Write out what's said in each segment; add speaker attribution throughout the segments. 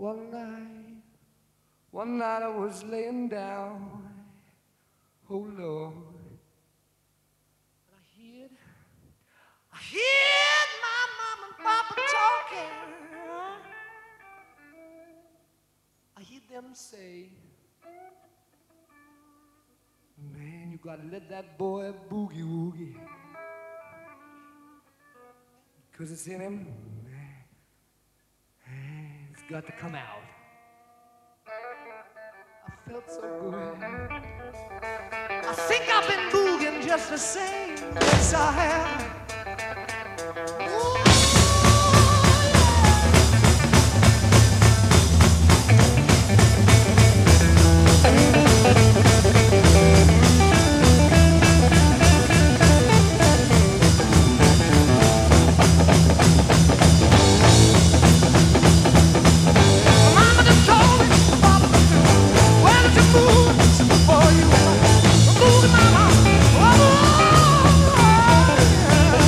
Speaker 1: One night, one night I was laying down, oh Lord, and I heard my mom and papa talking. I heard them say, man, you gotta let that boy boogie woogie, 'cause it's in him, man, it's got to come out. I felt so good. I think I've been booging just the same. Yes, I have. Mama just told me, Papa, where did you move before you move, mama? Oh,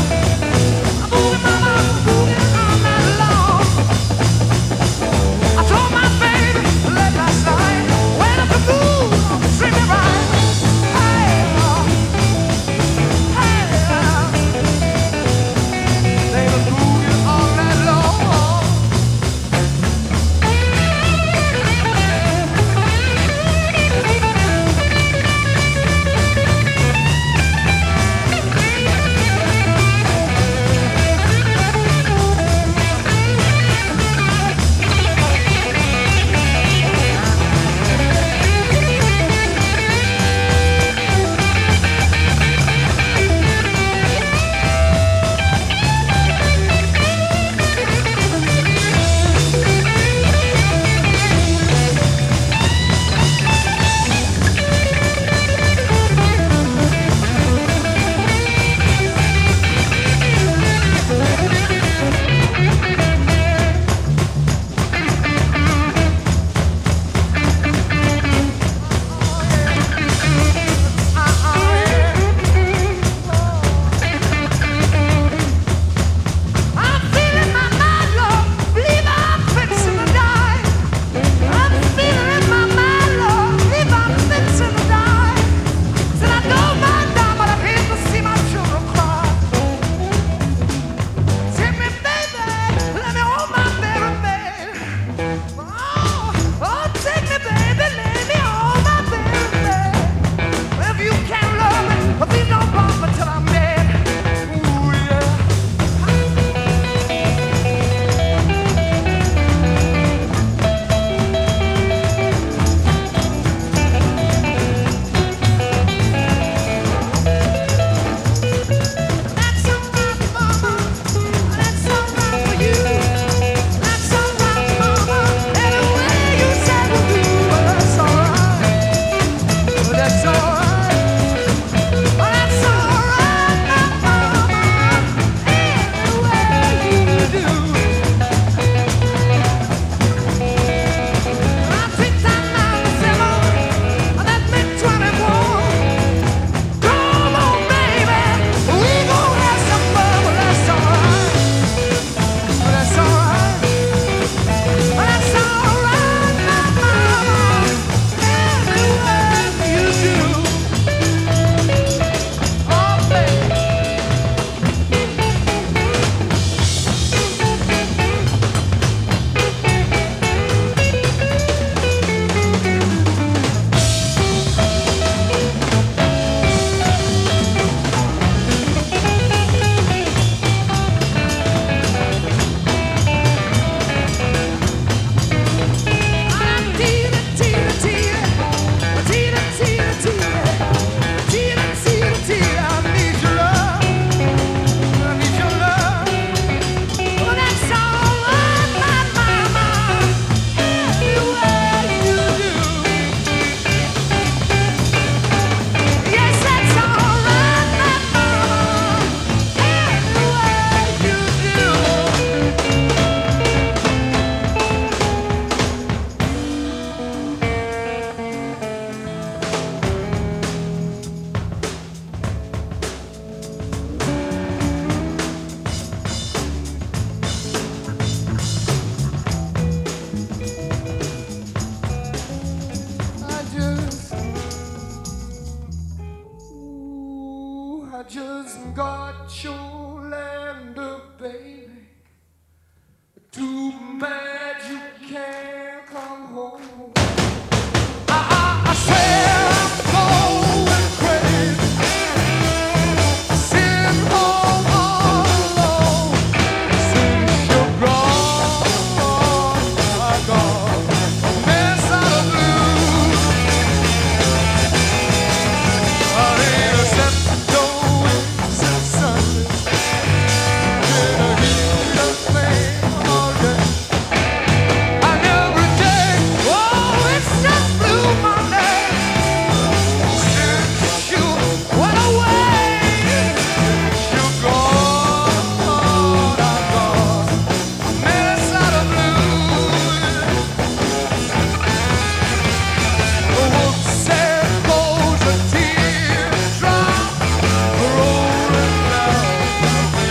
Speaker 1: got your lander, baby. Too bad you can't come home. I said I'm going crazy, sitting home all alone. Since you're gone, I got a mess out of blues. Honey, except those Sundays in a heat of flame all day. And every day, oh, it's just Blue Monday. Since you went away, you're gone, I got a mess out of blues. The wolf said goes a teardrop rolling down the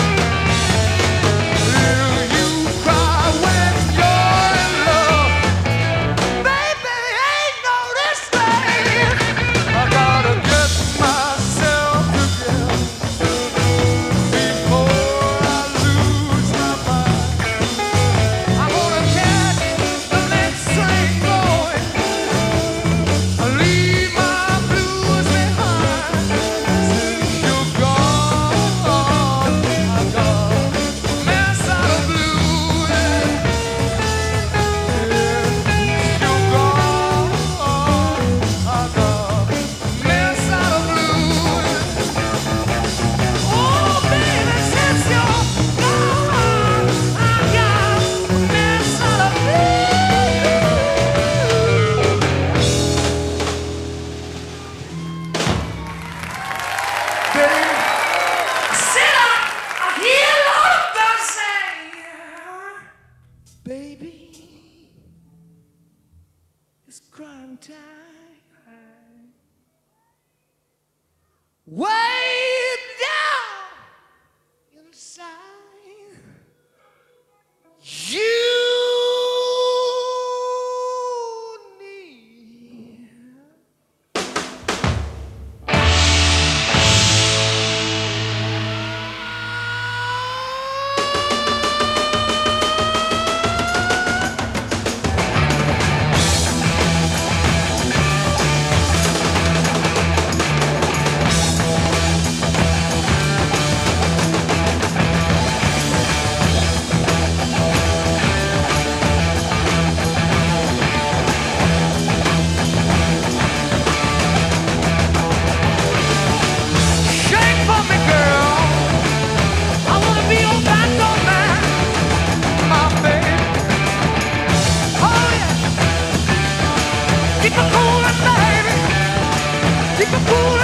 Speaker 1: hill. You cry when you're in love, baby. Ain't no this thing. I gotta get myself together before I lose my mind. I'm gonna catch the next train going, leave my blues behind. Since you're gone, I got a mess out of blues. Since you're gone, I got a mess out of blues. Oh, baby, since you're gone, I got a mess out of blues. Baby, sit up. I hear a lot of birds say, baby, it's crime time. Way down inside, you need. Shake for me, girl. I wanna be your backup man, my baby. Oh yeah. Keep it coolin', baby. Keep it coolin'.